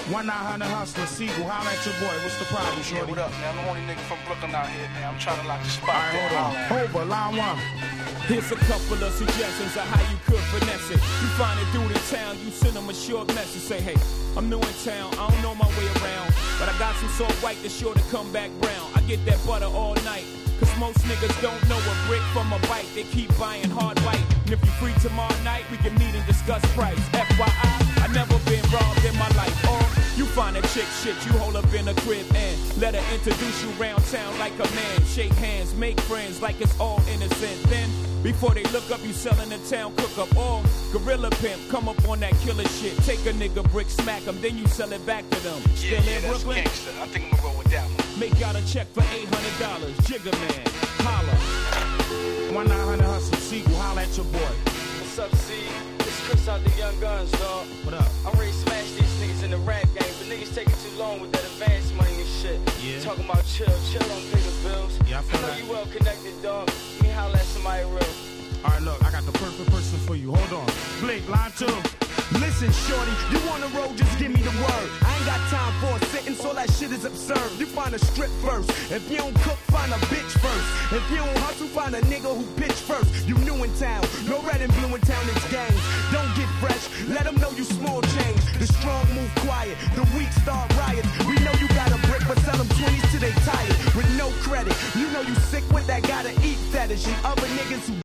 1-900 Hustler, Siegel, holla at your boy. What's the problem, shorty? Yeah, what up, man? I'm the only nigga from Brooklyn out here, man. I'm trying to lock the spot. All right, hold on. Over, line one. Here's a couple of suggestions of how you could finesse it. You find a dude in town, you send him a short message. Say, hey, I'm new in town, I don't know my way around, but I got some salt white that's sure to come back brown. I get that butter all night, cause most niggas don't know a brick from a bite. They keep buying hard white. And if you free tomorrow night, we can meet and discuss price. FYI, I never been robbed in my life. Or you find a chick shit, you hold up in a crib and let her introduce you round town like a man. Shake hands, make friends like it's all innocent. Then, before they look up, you sellin' the town cook up. Or gorilla pimp, come up on that killer shit. Take a nigga brick, smack them, then you sell it back to them. Still Yeah, in that's Brooklyn? gangster. I think I'm gonna roll with that one. Make out a check for $800. Jigga man, holla. 1-900 Hustler, Siegel, holla at your boy. What's up, C? It's Chris out the Young Guns, dog. What up? I'm ready to smash these niggas in the rap game, but niggas taking too long with that advance money and shit. Yeah. Talking about chill don't pay the bills. Yeah, I feel know that. you well connected, dog. Let me holla at somebody real. All right, look, I got the perfect person for you. Hold on. Blake, line two. Listen, shorty, you wanna roll, just give me the word. I ain't got time for a sentence, all that shit is absurd. You find a strip first. If you don't cook, find a bitch first. If you don't hustle, find a nigga who pitch first. You new in town, no red and blue in town, it's gang. Don't get fresh, let them know you small change. The strong move quiet, the weak start riots. We know you got a brick, but sell them 20s till they tired. With no credit, you know you sick with that gotta eat fetish. And other niggas who